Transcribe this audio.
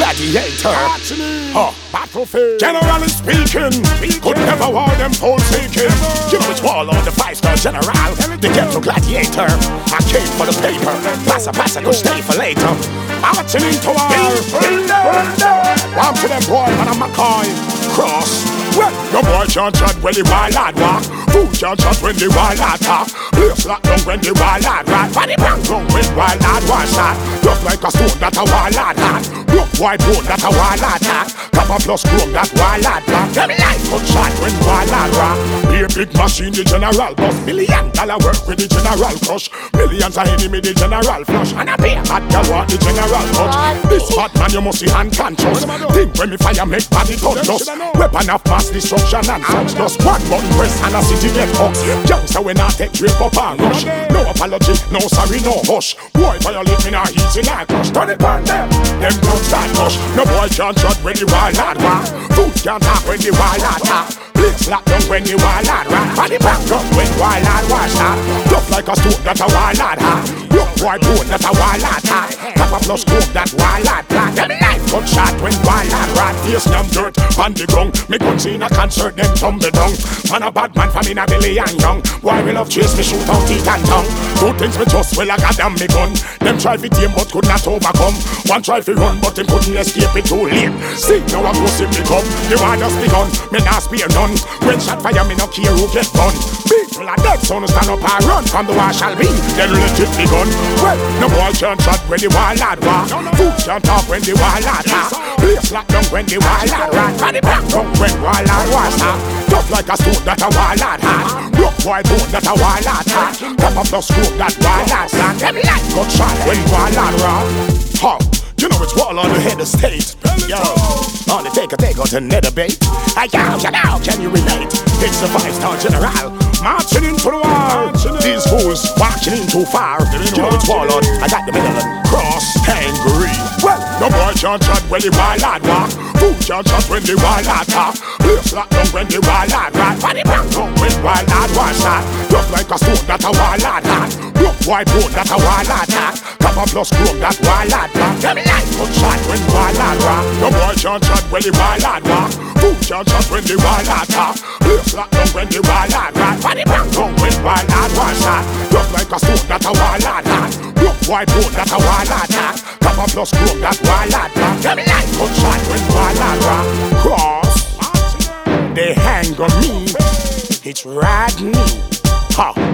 gladiator. Battlefield. Generally speaking, could never war them foes seeking. You know it's war on the 5-star general. The ghetto gladiator. I came for the paper. Passa, go stay for later. Marching into war. Warm to them boy, man, I'm McCoy. Cross. Well, your boy can't chat when the wild lad walk. Fool can't chat when the wild lad talk. Place lock down when the wild lad ride. Body bang down when wild lad was shot. Look like a stone that a wild lad had. Look white bone that a wild lad had. Copper plus chrome that wild lad black. Them life cut shot when wild lad rock. Be a big machine, the general boss. $1 million work with the general crush. Millions of enemy, the general flush. And a beer hot girl want the general touch. This hot man you must see hand conscious. Think when me fire make body touch us. Weapon of mass destruction and such. Just one button press and a city get hooks. Youngster when I take trip up and rush. No apology, no sorry, no hush. Boy violate me now heat in a crush. Turn it on them don't start rush. No boy can't shot when the wild lad walk. Food can't talk when the wild lad talk. Place lock down when the wild lad rock. Body back up when wild lad was shot. Tough like a stone that a wild lad had. Look white bone that a wild lad had. Copper plus coke that wild lad plant. Them life cut shot when wild lad rat. Face them dirt on the ground. Me gun see in a concert them tumble down. Man a bad man from in a Billy and Young. Why we love chase me shoot out teeth and tongue. Two things me just well I got them me gun. Them try fi tame but could not overcome. One try fi run but him couldn't escape it too late. See now I go see me come. The war just begun. Me not spear none. When shot fire me no care who get gun. People are dead so no stand up and run. From the war shall be then let it begun. Well no boy can't shot when the wild lad walk. Food can't talk when the wild lad talk. Place lock down when the wild lad rat. Body back down when wild lad was hot. Tough like a stone that a wild lad had. Look white bone that a wild lad had. Copper plus scope that wild lad stand. Them light got shot when wild lad rock. How? You know it's wall on the head of state. Yo, on the take out another bait. Yo, can you relate? It's the 5-star general marching into the war. These fools marching in too far. You know it's wall on. I got the middle and cross angry. Well, no boy can't shot when the wild lad walk. Food can't shot when the wild lad talk. Place lock down when the wild lad ride. Body bang down when wild lad was shot. Look like a stone that a wild lad had. Look white bone that a wild lad had. Copper plus chrome that wild lad black. Them life cut shot when wild lad rock. No boy can't shot when the wild lad walk. Food can't shot when the wild lad talk. Place lock down when the wild lad ride. Body bang down when wild lad was shot. Look like a stone that a wild lad had. Look white bone that a wild lad had. Copper plus chrome that wild lad black. Them life cut shot when wild lad rock. Cross. They hang on me. It's Rodney. Ha.